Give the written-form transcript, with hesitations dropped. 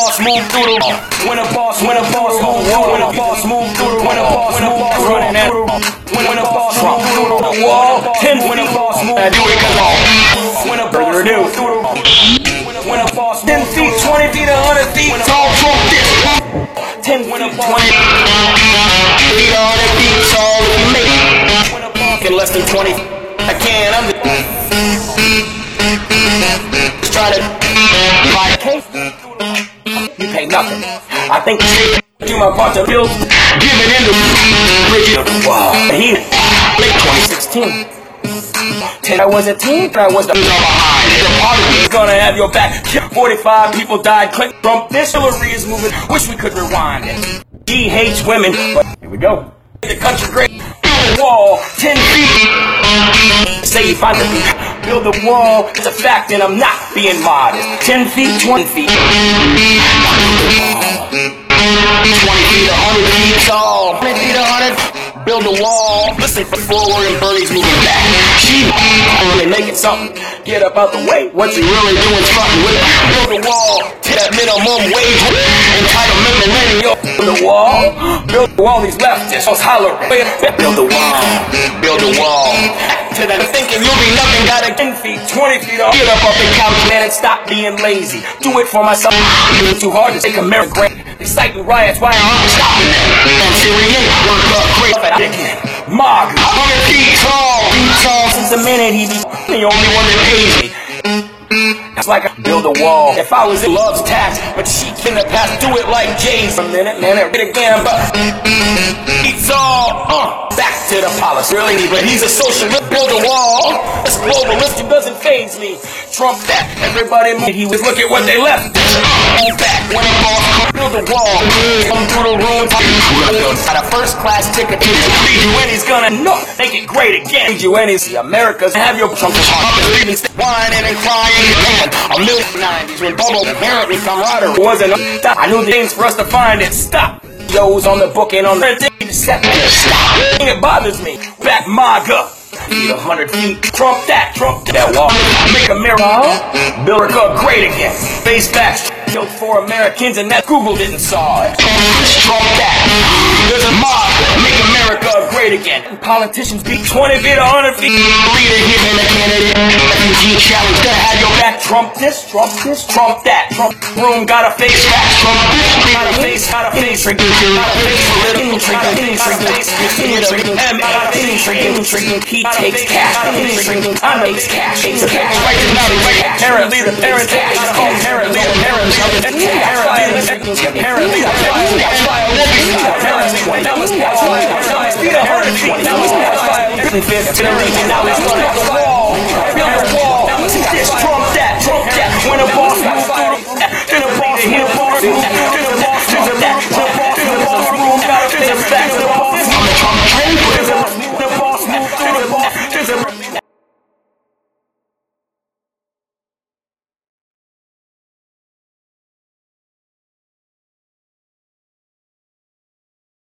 boss move through the when a boss move through the when a boss move through the when a boss move running at when a boss move through the wall 10 when a boss move I do it cause when a boss move through the when a boss 10 feet 20 feet 100 feet tall from this 10 when a boss 20 feet 100 feet tall if you make it in less than 20 I can't I'm just try to buy a case you pay nothing I think do my part to build giving in to Bridget wow he late 2016 10 I was a teen I was the behind the party is gonna have your back 45 people died Clint Trump this Hillary is moving wish we could rewind it he hates women but here we go the country great build a wall 10 feet say you find the feet build a wall it's a fact and I'm not being modest 10 feet 20 feet 20 feet 100 feet tall 20 feet 100 build a wall listen for forward and Bernie's moving back she really making something get up out the way what's he really doing fucking with it build a wall to that minimum wage entitlement millennial build a wall these leftists was hollering build a wall to that thinking you'll be nothing got a 10 feet 20 feet off get up off the couch man and stop being lazy do it for myself doing too hard to take America exciting riots why I'm stopping them and Syrian work up great Mog 100 feet tall since the minute he be the only one that pays me it's like I build a wall if I was in love's tax but she in the past do it like Jay's a minute it again but it's all back to the policy really but he's a socialist build a wall it's globalist it doesn't faze me Trump that everybody he was look at what they left back when it all build a wall come through the room got a first class ticket to the he's gonna make it great again UN's America's have your Trump leaving whining and crying a million 90s when bubble apparently camaraderie wasn't I knew the things for us to find it stop Joe's on the book and on the stop it bothers me back MAGA 100 feet Trump that wall make America build America great again face back killed 4 Americans and that Google didn't saw it Trump that there's a mob make America great again politicians beat 20 feet 100 feet leader here in the candidate refugee challenge gonna have your back Trump this Trump that Trump room got a face back Trump this got a face shrinking political shrinking he takes cash shrinking I makes cash apparently the parents apparently the parents Trump that when a boss moves through then a boss